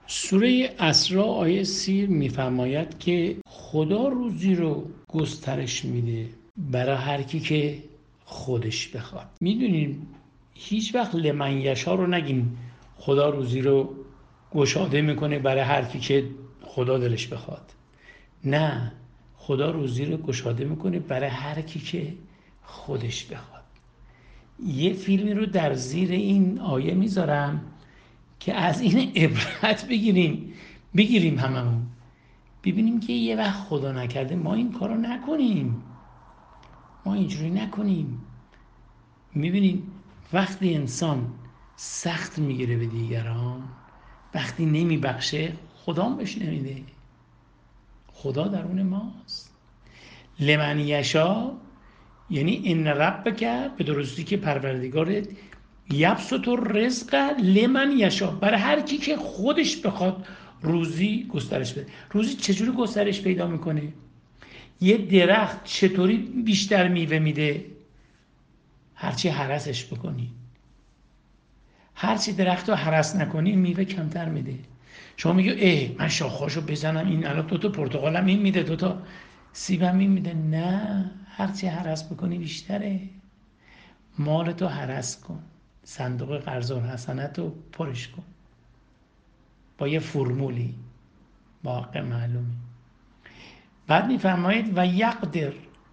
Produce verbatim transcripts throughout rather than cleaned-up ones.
سوره اسراء آیه سی میفرماید که خدا روزی رو گسترش میده برای هر کی که خودش بخواد. میدونین هیچ وقت لمن یشا رو نگین خدا روزی رو گشاده میکنه برای هر کی که خدا دلش بخواد. نه، خدا روزی رو گشاده میکنه برای هر کی که خودش بخواد. یه فیلمی رو در زیر این آیه میذارم که از این عبرت بگیریم بگیریم هممون، ببینیم که یه وقت خدا نکرده ما این کارو نکنیم، ما اینجوری نکنیم. میبینین وقتی انسان سخت میگیره به دیگران، وقتی نمیبخشه، خدا هم بهش نمیده. خدا درون ماست. لمن یشا یعنی ان ربک، به درستی که پروردگارت یبسط الرزق لمن یشا، برای هر کی که خودش بخواد روزی گسترش بده. روزی چجوری گسترش پیدا میکنه؟ یه درخت چطوری بیشتر میوه میده؟ هرچی هرسش بکنی، هرچی درخت رو هرس نکنی میوه کمتر میده. شما میگی ای من شاخاشو بزنم این الان دو تا پرتقالم این میده، دو تا سیبم این میده. نه، هرچی هرس بکنی بیشتره. مالتو هرس کن، صندوق قرض الحسنات رو پرش کن با یه فرمولی با حق معلومی. بعد میفرمایید و یقدر،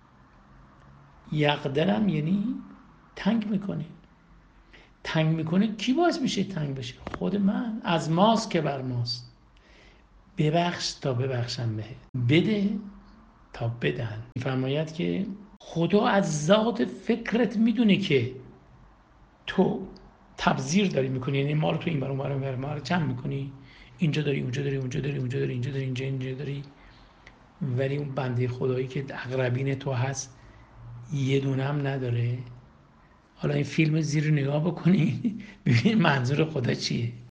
یقدرم یعنی تنگ میکنه. تنگ میکنه کی باعث میشه تنگ بشه؟ خود من. از ماست که بر ماست. ببخش تا ببخشم بهت، بده تا بدن. میفرماید که خدا از ذات فکرت میدونه که تو تبذیر داری میکنی، یعنی ما رو تو این بر اون بر اون بر ما رو جمع میکنی، اینجا داری اونجا داری اونجا داری اونجا داری اینجا داری اینجا اینجا داری، ولی اون بنده خدایی که اقربین تو هست یه دونه هم نداره. حالا این فیلم زیر نگاه بکنی ببین منظور خدا چیه.